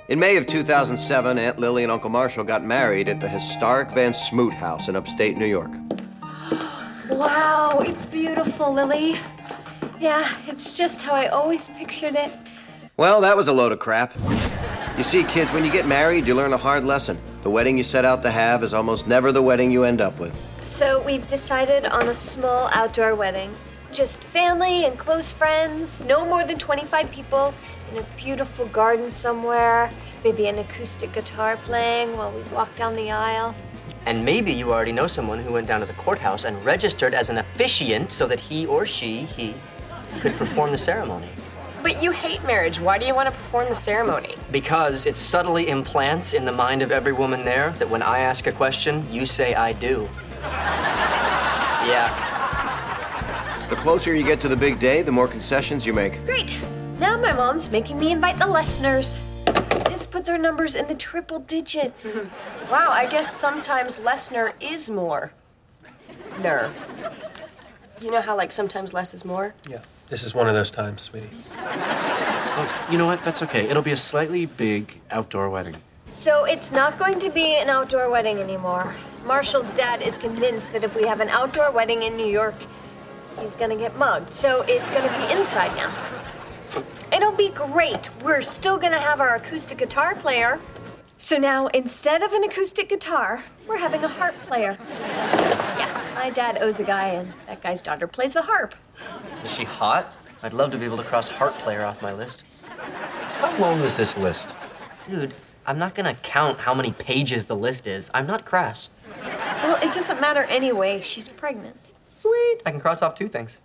In May of 2007, Aunt Lily and Uncle Marshall got married at the historic Van Smoot House in upstate New York. Wow, it's beautiful, Lily. Yeah, it's just how I always pictured it. Well, that was a load of crap. You see, kids, when you get married, you learn a hard lesson. The wedding you set out to have is almost never the wedding you end up with. So we've decided on a small outdoor wedding. Just family and close friends, no more than 25 people, in a beautiful garden somewhere, maybe an acoustic guitar playing while we walk down the aisle. And maybe you already know someone who went down to the courthouse and registered as an officiant so that he could perform the ceremony. But you hate marriage. Why do you want to perform the ceremony? Because it subtly implants in the mind of every woman there that when I ask a question, you say I do. Yeah. The closer you get to the big day, the more concessions you make. Great. Now my mom's making me invite the listeners. This puts our numbers in the triple digits. Wow, I guess sometimes less-ner is more. Ner. You know how, like, sometimes less is more? Yeah, this is one of those times, sweetie. Oh, you know what? That's okay. It'll be a slightly big outdoor wedding. So it's not going to be an outdoor wedding anymore. Marshall's dad is convinced that if we have an outdoor wedding in New York, he's gonna get mugged. So it's gonna be inside now. It'll be great. We're still gonna have our acoustic guitar player. So now, instead of an acoustic guitar, we're having a harp player. Yeah, my dad owes a guy, and that guy's daughter plays the harp. Is she hot? I'd love to be able to cross harp player off my list. How long is this list? Dude, I'm not gonna count how many pages the list is. I'm not crass. Well, it doesn't matter anyway. She's pregnant. Sweet. I can cross off 2 things.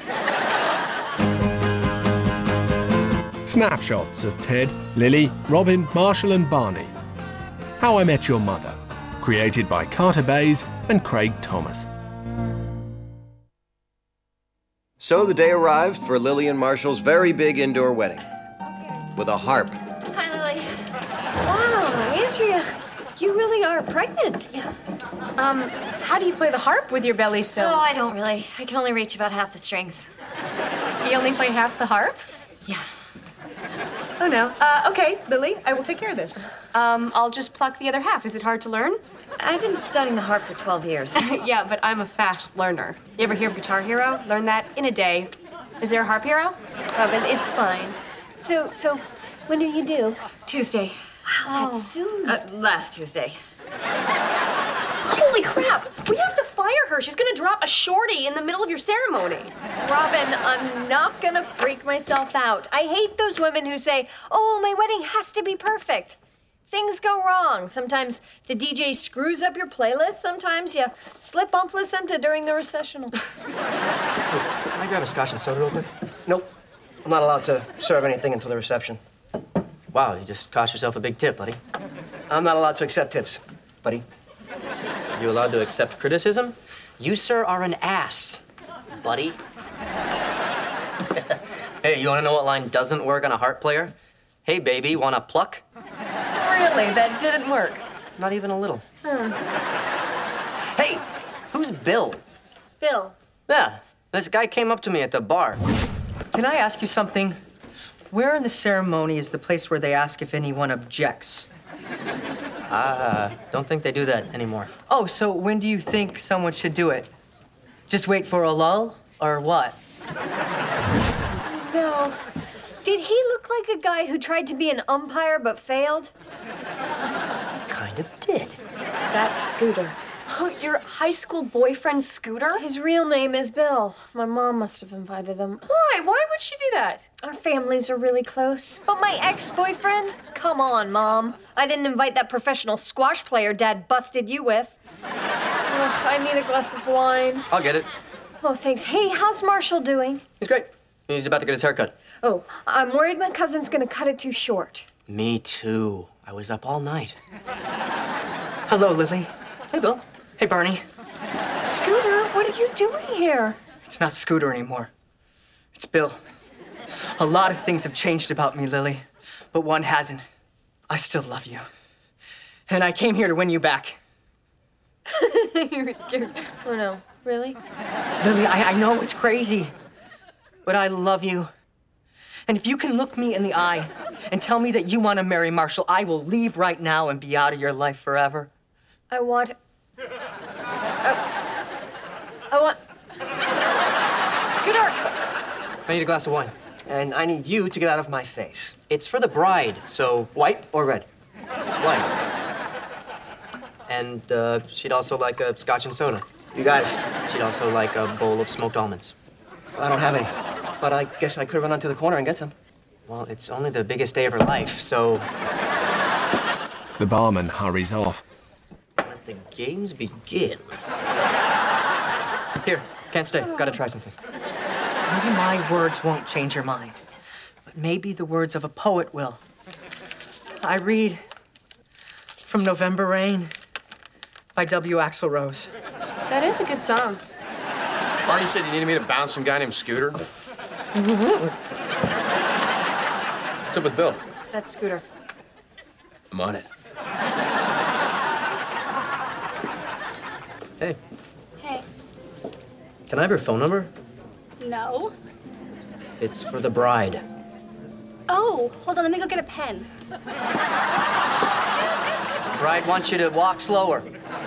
Snapshots of Ted, Lily, Robin, Marshall and Barney. How I Met Your Mother. Created by Carter Bays and Craig Thomas. So the day arrived for Lily and Marshall's very big indoor wedding. With a harp. Hi, Lily. Wow, Andrea, you really are pregnant. Yeah. How do you play the harp with your belly so? Oh, I don't really. I can only reach about half the strings. You only play half the harp? Yeah. Oh, no. Okay, Lily, I will take care of this. I'll just pluck the other half. Is it hard to learn? I've been studying the harp for 12 years. Yeah, but I'm a fast learner. You ever hear of Guitar Hero? Learn that in a day. Is there a harp hero? Robin, it's fine. So, when are you due? Tuesday. Wow, that's soon. Last Tuesday. Holy crap! We have to fire her. She's gonna drop a shorty in the middle of your ceremony. Robin, I'm not gonna freak myself out. I hate those women who say, oh, my wedding has to be perfect. Things go wrong. Sometimes the DJ screws up your playlist. Sometimes you slip on placenta during the recessional. Can I grab a scotch and soda real quick? Nope. I'm not allowed to serve anything until the reception. Wow, you just cost yourself a big tip, buddy. I'm not allowed to accept tips, buddy. You allowed to accept criticism? You, sir, are an ass, buddy. Hey, you want to know what line doesn't work on a harp player? Hey, baby, want to pluck? Really? That didn't work. Not even a little. Hey, who's Bill? Bill. Yeah, this guy came up to me at the bar. Can I ask you something? Where in the ceremony is the place where they ask if anyone objects? Don't think they do that anymore. Oh, so when do you think someone should do it? Just wait for a lull, or what? No. Did he look like a guy who tried to be an umpire but failed? Kind of did. That's Scooter. Oh, your high school boyfriend, Scooter? His real name is Bill. My mom must have invited him. Why? Why would she do that? Our families are really close. But my ex-boyfriend? Come on, Mom. I didn't invite that professional squash player Dad busted you with. Ugh, I need a glass of wine. I'll get it. Oh, thanks. Hey, how's Marshall doing? He's great. He's about to get his hair cut. Oh, I'm worried my cousin's gonna cut it too short. Me too. I was up all night. Hello, Lily. Hey, Bill. Hey, Barney. Scooter, what are you doing here? It's not Scooter anymore. It's Bill. A lot of things have changed about me, Lily, but one hasn't. I still love you. And I came here to win you back. Oh, no. Really? Lily, I know it's crazy, but I love you. And if you can look me in the eye and tell me that you want to marry Marshall, I will leave right now and be out of your life forever. I want... I want... Scooter! I need a glass of wine. And I need you to get out of my face. It's for the bride, so white or red? White. And she'd also like a scotch and soda. You got it. She'd also like a bowl of smoked almonds. I don't have any, but I guess I could run onto the corner and get some. Well, it's only the biggest day of her life, so The barman hurries off. let the games begin. Here, can't stay. Gotta try something. Maybe my words won't change your mind, but maybe the words of a poet will. I read from November Rain by W. Axl Rose. That is a good song. Barney said you needed me to bounce some guy named Scooter. What's up with Bill? That's Scooter. I'm on it. Hey, Hey. can I have your phone number? No. It's for the bride. Oh, hold on, let me go get a pen. The bride wants you to walk slower.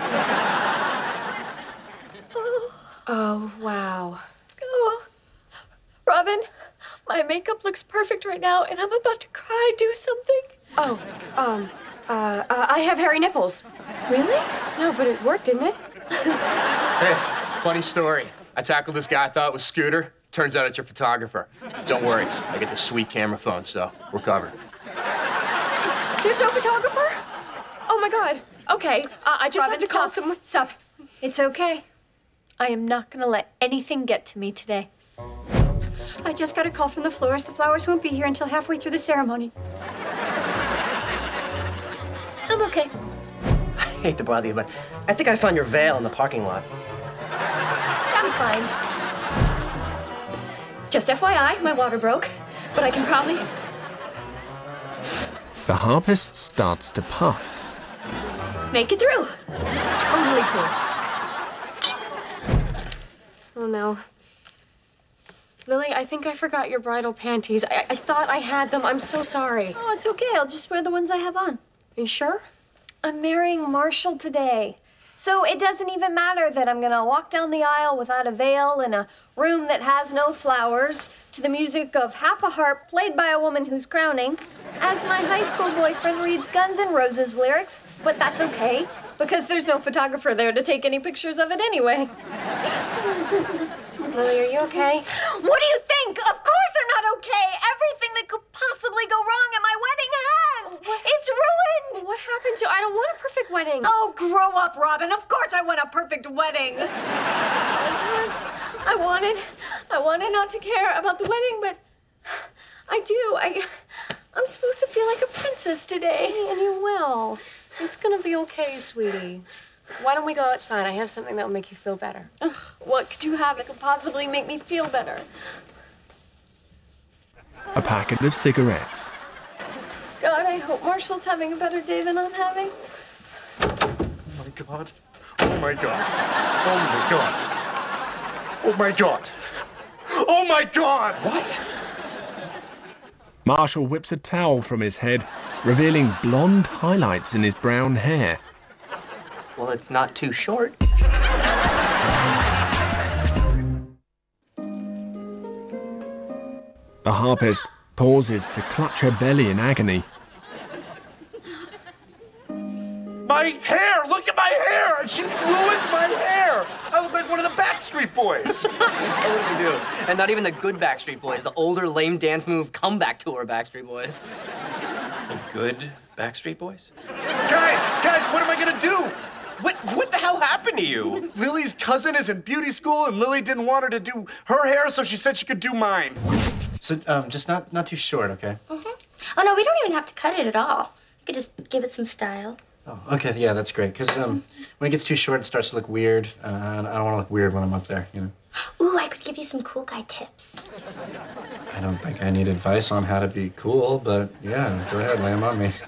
Oh, wow. Oh, Robin, my makeup looks perfect right now, and I'm about to cry. Do something. Oh, I have hairy nipples. Really? No, but it worked, didn't it? Hey, funny story. I tackled this guy I thought was Scooter. Turns out it's your photographer. Don't worry, I get the sweet camera phone, so we're covered. There's no photographer? Oh, my God. Okay, I just Robin, have to call stop. someone. Stop. It's okay. I am not gonna let anything get to me today. I just got a call from the florist. The flowers won't be here until halfway through the ceremony. I'm okay. I hate to bother you, but I think I found your veil in the parking lot. I'm fine. Just FYI, my water broke, but I can probably... The harpist starts to puff. make it through. Totally cool. Oh, no. Lily, I think I forgot your bridal panties. I thought I had them. I'm so sorry. Oh, it's okay. I'll just wear the ones I have on. Are you sure? I'm marrying Marshall today. So it doesn't even matter that I'm gonna walk down the aisle without a veil in a room that has no flowers to the music of half a harp played by a woman who's crowning as my high school boyfriend reads Guns N' Roses lyrics. But that's okay, because there's no photographer there to take any pictures of it anyway. Lily, are you okay? What do you think? Of course I'm not okay. Everything that could possibly go wrong at my wedding has. It's ruined. What happened to... I don't want a perfect wedding. Oh, grow up, Robin. Of course I want a perfect wedding. I wanted not to care about the wedding, but I do. I'm supposed to feel like a princess today. And you will. It's gonna be okay, sweetie. Why don't we go outside? I have something that'll make you feel better. Ugh, what could you have that could possibly make me feel better? A packet of cigarettes. God, I hope Marshall's having a better day than I'm having. Oh my God. Oh my God. Oh my God. Oh my God. Oh my God. What? Marshall whips a towel from his head, revealing blonde highlights in his brown hair. Well, it's not too short. The harpist pauses to clutch her belly in agony. My hair! Look at my hair! She ruined my hair! I look like one of the Backstreet Boys. You totally do. And not even the good Backstreet Boys, the older lame dance move comeback tour Backstreet Boys. The good Backstreet Boys? Guys, what am I gonna do? What the hell happened to you? Lily's cousin is in beauty school, and Lily didn't want her to do her hair, so she said she could do mine. So, just not too short, okay? Oh, no, we don't even have to cut it at all. We could just give it some style. Oh, okay, yeah, that's great. Because when it gets too short, it starts to look weird. I don't want to look weird when I'm up there, you know? Ooh, I could give you some cool guy tips. I don't think I need advice on how to be cool, but yeah, go ahead, lay them on me.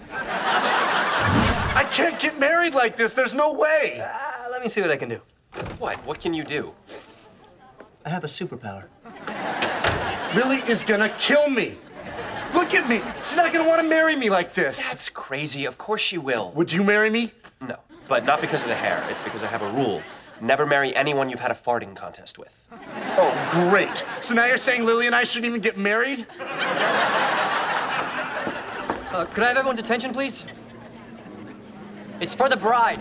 I can't get married like this. There's no way. Let me see what I can do. What? What can you do? I have a superpower. Lily is gonna kill me. Look at me. She's not gonna want to marry me like this. That's crazy. Of course she will. Would you marry me? No, but not because of the hair. It's because I have a rule. Never marry anyone you've had a farting contest with. Oh, great. So now you're saying Lily and I shouldn't even get married? Could I have everyone's attention, please? It's for the bride.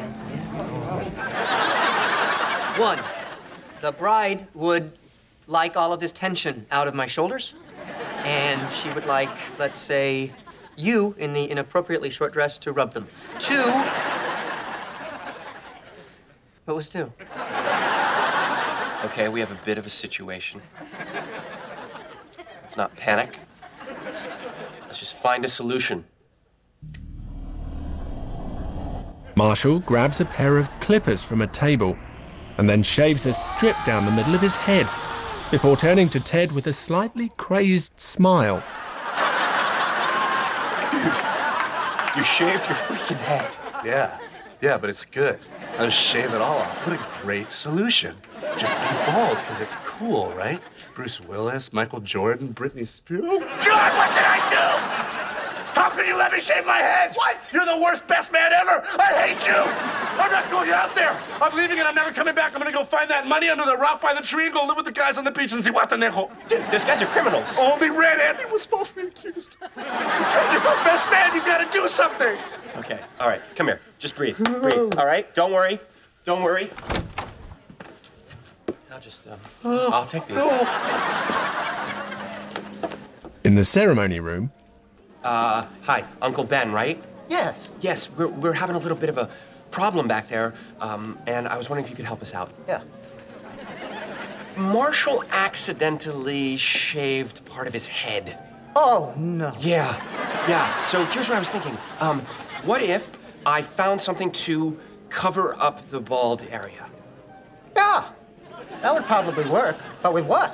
1, the bride would like all of this tension out of my shoulders, and she would like, let's say, you in the inappropriately short dress to rub them. 2, what was 2? Okay, we have a bit of a situation. Let's not panic. Let's just find a solution. Marshall grabs a pair of clippers from a table and then shaves a strip down the middle of his head before turning to Ted with a slightly crazed smile. You shaved your freaking head. Yeah, but it's good. I'll just shave it all off. What a great solution. Just be bald, because it's cool, right? Bruce Willis, Michael Jordan, Britney Spears. Oh, God, what did I do? How could you let me shave my head? What? You're the worst best man ever. I hate you. I'm not going out there. I'm leaving and I'm never coming back. I'm going to go find that money under the rock by the tree and go live with the guys on the beach and see what the nickel. Dude, those guys are criminals. Only Red Andy was falsely accused. Ted, you're my best man. You got to do something. Okay, all right, come here. Just breathe. Breathe, all right? Don't worry. Don't worry. I'll take these. In the ceremony room, Hi, Uncle Ben, right? Yes. Yes, we're having a little bit of a problem back there, and I was wondering if you could help us out. Yeah. Marshall accidentally shaved part of his head. Oh, no. Yeah. So here's what I was thinking. What if I found something to cover up the bald area? Yeah. That would probably work. But with what?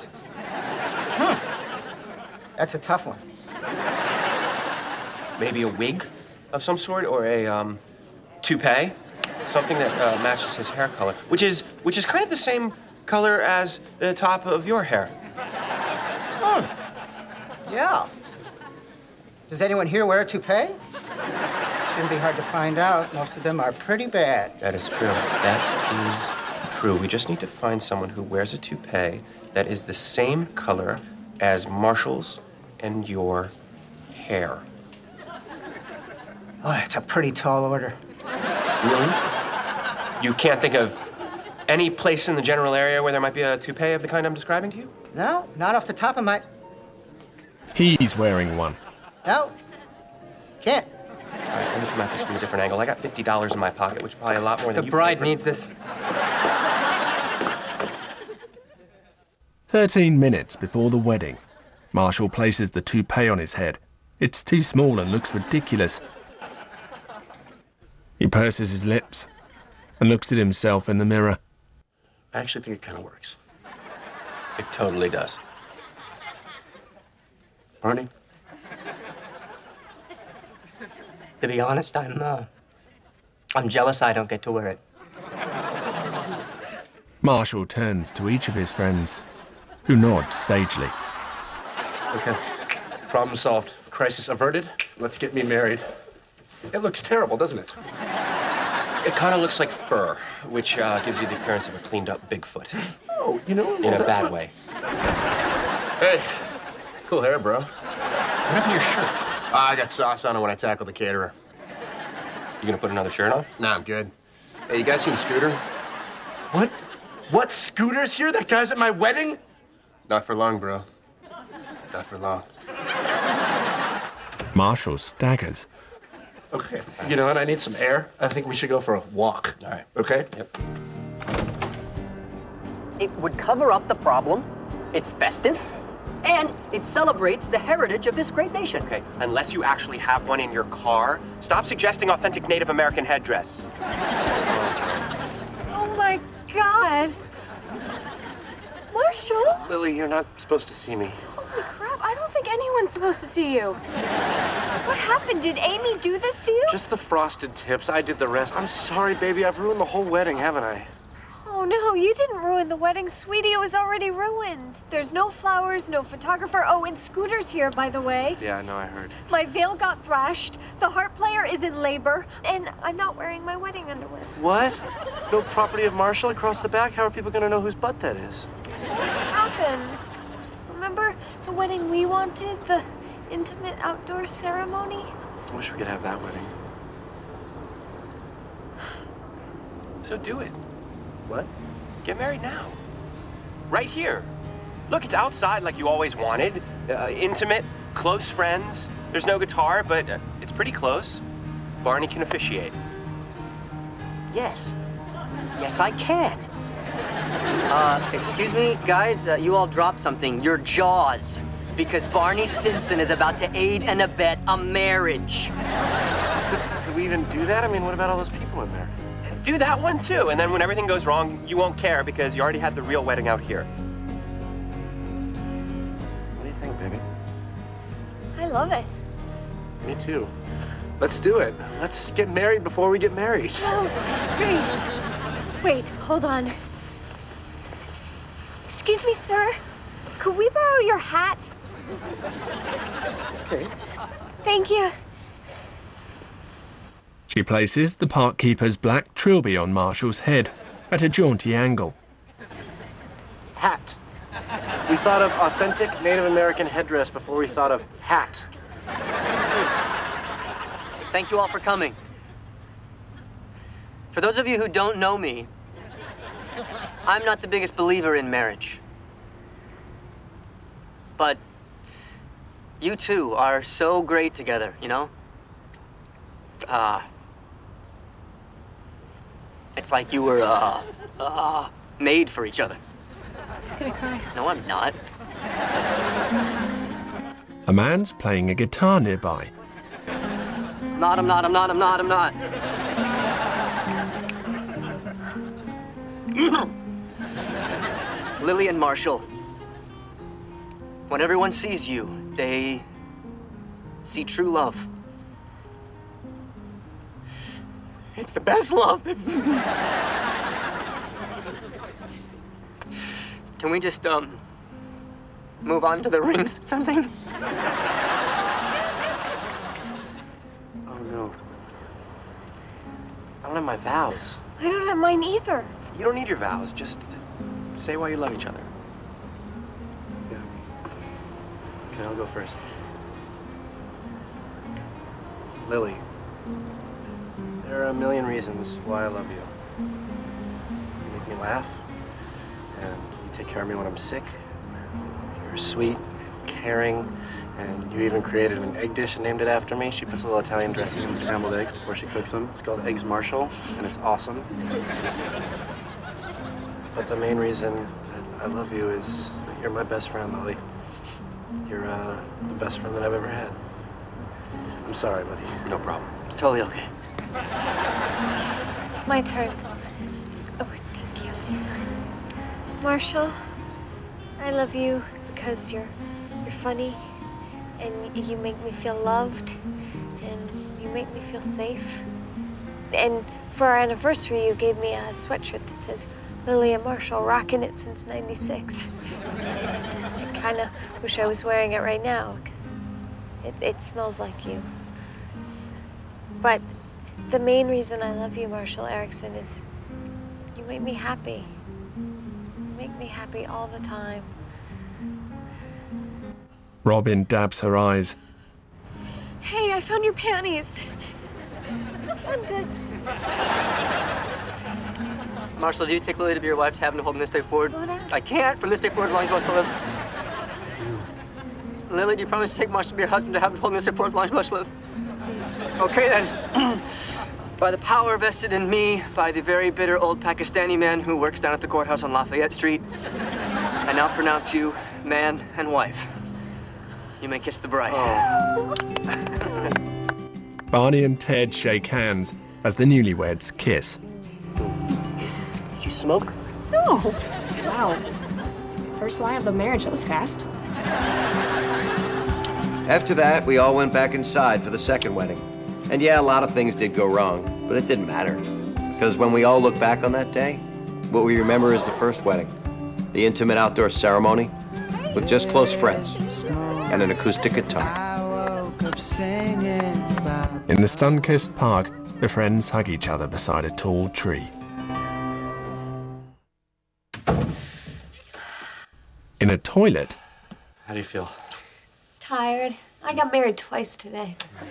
That's a tough one. Maybe a wig of some sort, or a toupee, something that matches his hair color, which is kind of the same color as the top of your hair. Yeah. Does anyone here wear a toupee? Shouldn't be hard to find out. Most of them are pretty bad. That is true. That is true. We just need to find someone who wears a toupee that is the same color as Marshall's and your hair. Oh, it's a pretty tall order. Really? You can't think of any place in the general area where there might be a toupee of the kind I'm describing to you? No, not off the top of my... he's wearing one. No. Can't. All right, let me come at this from a different angle. I got $50 in my pocket, which is probably a lot more than The you bride paid for. needs this. 13 minutes before the wedding, Marshall places the toupee on his head. It's too small and looks ridiculous. He purses his lips and looks at himself in the mirror. I actually think it kind of works. It totally does. Barney? To be honest, I'm jealous I don't get to wear it. Marshall turns to each of his friends, who nod sagely. Okay. Problem solved. Crisis averted. Let's get me married. It looks terrible, doesn't it? It kind of looks like fur, which gives you the appearance of a cleaned-up Bigfoot. Oh, you know... In a bad way. Hey, cool hair, bro. What happened to your shirt? I got sauce on it when I tackled the caterer. You gonna put another shirt on? Nah, I'm good. Hey, you guys seen Scooter? What? What? Scooter's here? That guy's at my wedding? Not for long, bro. Not for long. Marshall staggers. Okay. You know what? I need some air. I think we should go for a walk. All right. Okay? Yep. It would cover up the problem. It's festive. And it celebrates the heritage of this great nation. Okay, unless you actually have one in your car, stop suggesting authentic Native American headdress. Oh my God. Marshall? Lily, you're not supposed to see me. Holy crap, I don't think anyone's supposed to see you. What happened? Did Amy do this to you? Just the frosted tips. I did the rest. I'm sorry, baby. I've ruined the whole wedding, haven't I? Oh no, you didn't ruin the wedding, sweetie. It was already ruined. There's no flowers, no photographer. Oh, and Scooter's here, by the way. Yeah, I know, I heard. My veil got thrashed. The harp player is in labor. And I'm not wearing my wedding underwear. What? No property of Marshall across the back? How are people gonna know whose butt that is? What happened? Remember the wedding we wanted? The intimate outdoor ceremony? I wish we could have that wedding. So do it. What? Get married now. Right here. Look, it's outside like you always wanted. Intimate, close friends. There's no guitar, but it's pretty close. Barney can officiate. Yes. Yes, I can. Excuse me, guys, you all dropped something. Your jaws. Because Barney Stinson is about to aid and abet a marriage. Could we even do that? I mean, what about all those people in there? Do that one too, and then when everything goes wrong, you won't care because you already had the real wedding out here. What do you think, baby? I love it. Me too. Let's do it. Let's get married before we get married. Oh, great. Wait, hold on. Excuse me, sir. Could we borrow your hat? Okay. Thank you. She places the park keeper's black trilby on Marshall's head at a jaunty angle. Hat. We thought of authentic Native American headdress before we thought of hat. Thank you all for coming. For those of you who don't know me, I'm not the biggest believer in marriage. But you two are so great together, you know? It's like you were, made for each other. He's gonna cry. No, I'm not. A man's playing a guitar nearby. I'm not. Lily and Marshall. When everyone sees you, they see true love. It's the best love. Can we just, move on to the rings or something? Oh no. I don't have my vows. I don't have mine either. You don't need your vows. Just say why you love each other. Yeah. Okay, I'll go first. Lily, there are a million reasons why I love you. You make me laugh, and you take care of me when I'm sick. You're sweet, caring, and you even created an egg dish and named it after me. She puts a little Italian dressing in the scrambled eggs before she cooks them. It's called Eggs Marshall, and it's awesome. But the main reason that I love you is that you're my best friend, Lily. You're the best friend that I've ever had. I'm sorry, buddy. No problem. It's totally okay. My turn. Oh, thank you. Marshall, I love you because you're funny, and you make me feel loved, and you make me feel safe. And for our anniversary, you gave me a sweatshirt that says Lily and Marshall, rocking it since '96. I kind of wish I was wearing it right now because it smells like you. But the main reason I love you, Marshall Erickson, is you make me happy. You make me happy all the time. Robin dabs her eyes. Hey, I found your panties. I'm good. Marshall, do you take Lily to be your wife to have him hold from this day forward? Slow down. I can't from this day forward as long as you want to live. Lily, do you promise to take Marshall to be your husband to have him hold from this day forward as long as you want to live? Okay, then. By the power vested in me by the very bitter old Pakistani man who works down at the courthouse on Lafayette Street, I now pronounce you man and wife. You may kiss the bride. Oh. Barney and Ted shake hands as the newlyweds kiss. Did you smoke? No. Wow. First lie of the marriage, that was fast. After that, we all went back inside for the second wedding. And yeah, a lot of things did go wrong, but it didn't matter. Because when we all look back on that day, what we remember is the first wedding. The intimate outdoor ceremony with just close friends and an acoustic guitar. In the sun-kissed park, the friends hug each other beside a tall tree. In a toilet... How do you feel? Tired. I got married twice today.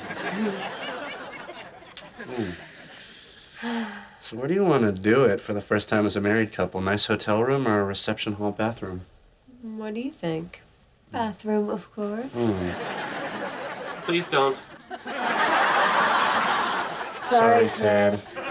So where do you want to do it for the first time as a married couple? Nice hotel room or a reception hall bathroom? What do you think? Bathroom, of course. Please don't. Sorry, Ted.